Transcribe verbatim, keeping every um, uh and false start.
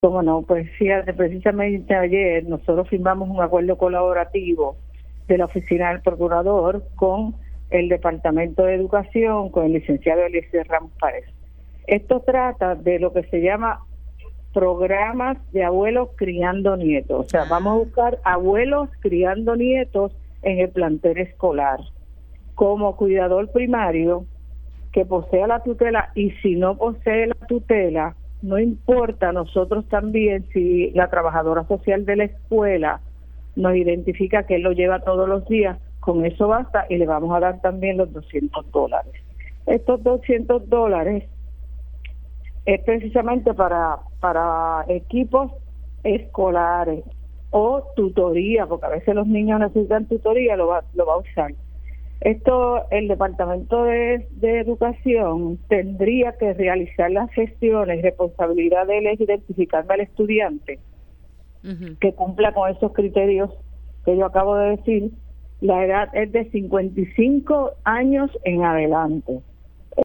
Cómo no, pues fíjate, precisamente ayer nosotros firmamos un acuerdo colaborativo de la Oficina del Procurador con el Departamento de Educación, con el licenciado Eliezer Ramos Páez. Esto trata de lo que se llama programas de abuelos criando nietos. O sea, vamos a buscar abuelos criando nietos en el plantel escolar, como cuidador primario que posea la tutela, y si no posee la tutela, no importa, nosotros también, si la trabajadora social de la escuela nos identifica que él lo lleva todos los días, con eso basta y le vamos a dar también los doscientos dólares. Estos doscientos dólares es precisamente para, para equipos escolares o tutoría, porque a veces los niños necesitan tutoría, lo va, lo va a usar. Esto, el Departamento de, de Educación tendría que realizar las gestiones, responsabilidad de él es identificarme al estudiante uh-huh. que cumpla con esos criterios que yo acabo de decir. La edad es de cincuenta y cinco años en adelante.